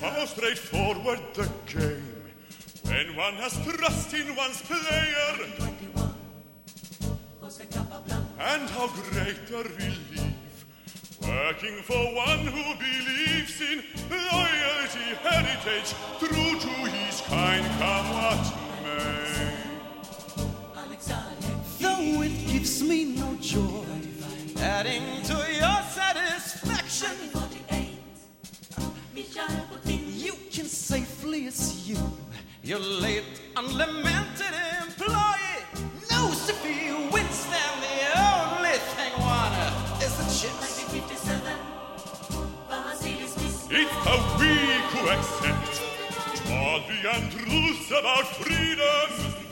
How straightforward the game when one has trust in one's player. And how great a relief working for one who believes in loyalty, heritage, true to his kind, come what may. Though it gives me no joy, adding to your satisfaction, you can safely assume your late unlamented employee knows if he wins, then the only thing won is the chips. It's the weak who accept tawdry untruths about freedom,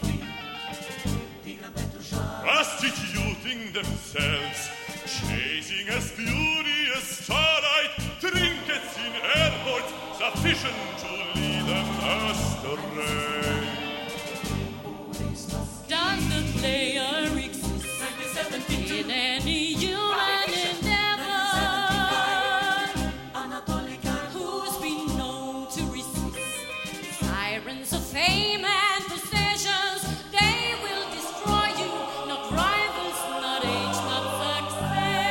prostituting themselves, chasing a spurious starlight, trinkets in airports sufficient to lead them astray. Does the player exist in any human endeavor who's been known to resist sirens of fame and possessions? They will destroy you, not rivals, not age, not success.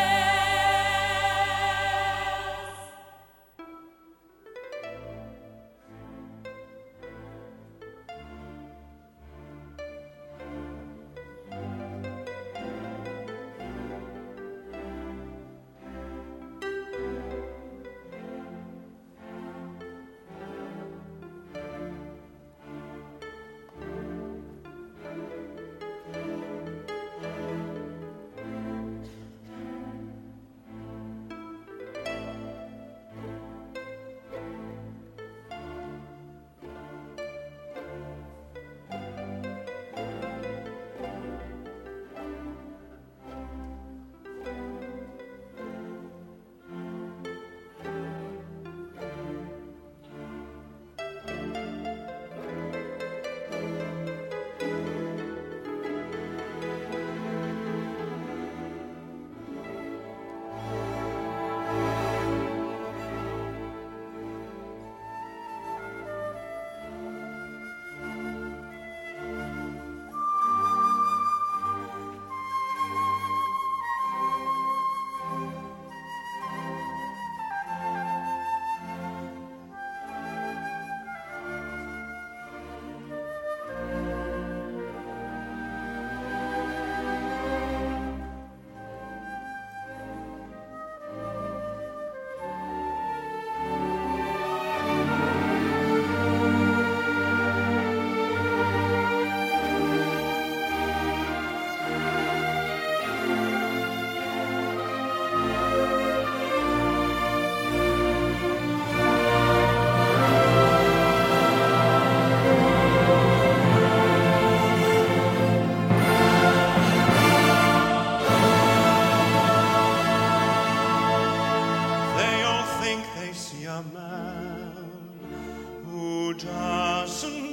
Doesn't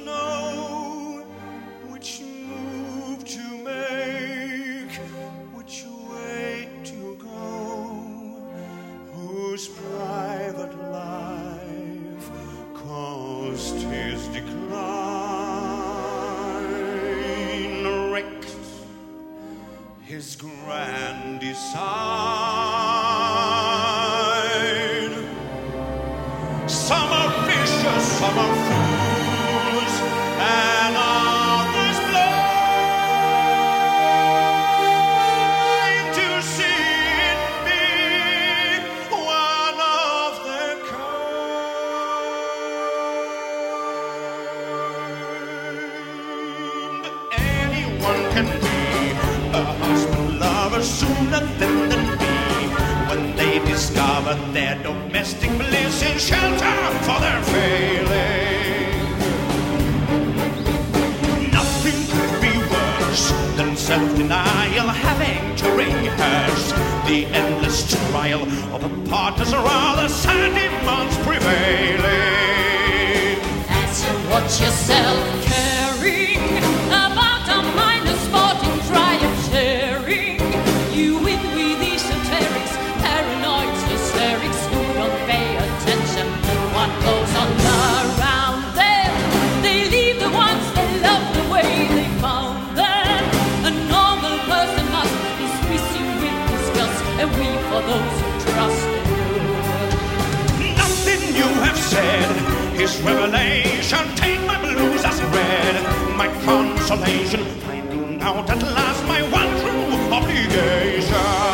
know which move to make, which way to go, whose private life caused his decline, wrecked his grand design. Some are vicious, some are fools, and others blind to see it be one of their kind. Anyone can be a husband, lover, sooner than be, when they discover their domestic bliss in shelter for their failing. Nothing could be worse than self-denial, having to rehearse the endless trial of a partner's rather sad demands prevailing. As you watch yourself caring about a minor sporting triumph sharing, you with esoterics, paranoids, hysterics who don't pay attention to what goes on. His revelation, take my blues as read, my consolation, finding out at last my one true obligation.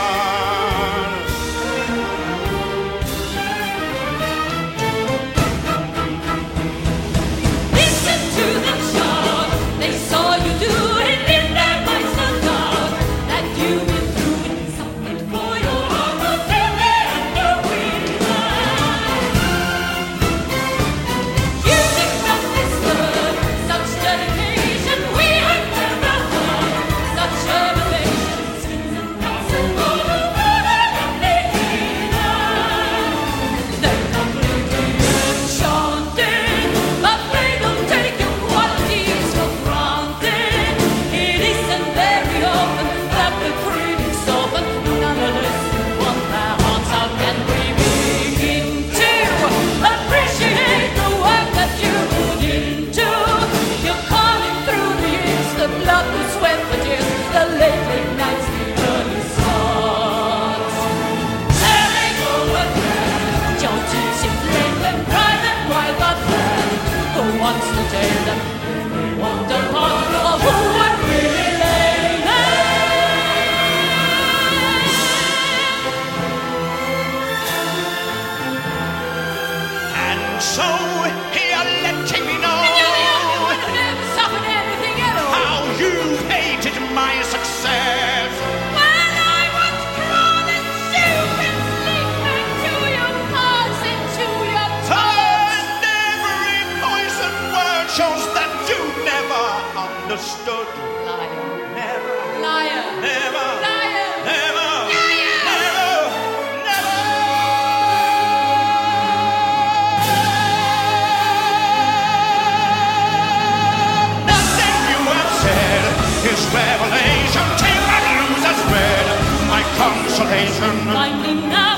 So here letting me know how you hated my success. When I was crawling, stupid, sleeping to your paws into your toes. And every poison word shows that you never understood. Liar, Never, liar, never, liar, never, liar. never, never. Nothing you have said is revelation. Take my blues as read, my consolation. Finding out